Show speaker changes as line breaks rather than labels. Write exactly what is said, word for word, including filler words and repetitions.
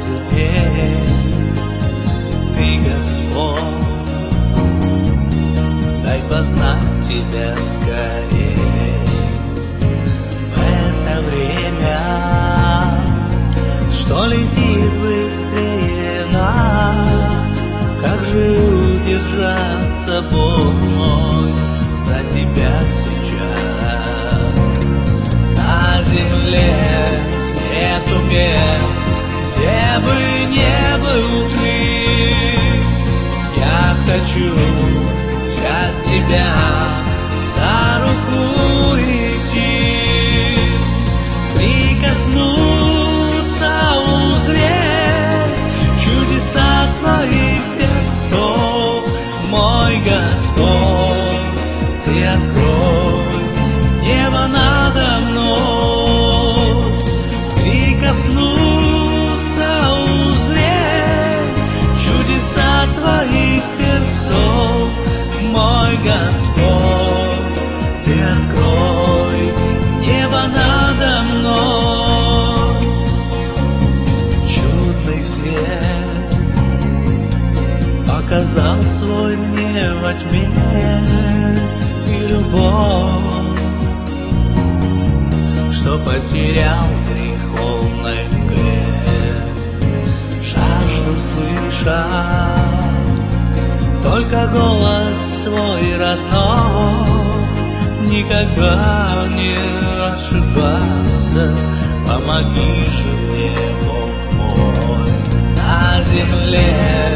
людей. Ты Господь, дай познать Тебя скорее. В это время, что летит быстрее нас, как же удержаться, Бог мой, за Тебя сейчас? На земле нету мест, где бы не был Ты. Я хочу взять Тебя за руку идти, прикоснуться, узреть чудеса Твоих перстов. Мой Господь, Ты открой небо надо мной, прикоснуться, узреть чудеса Твоих перстов. Мой Господь, Ты открой небо надо мной. Чудный свет показал свой мне во тьме, и любовь, что потерял в греховной мгле. Жажду слышать только голос Твой родной, никогда не ошибаться, помоги же мне, Бог мой. На земле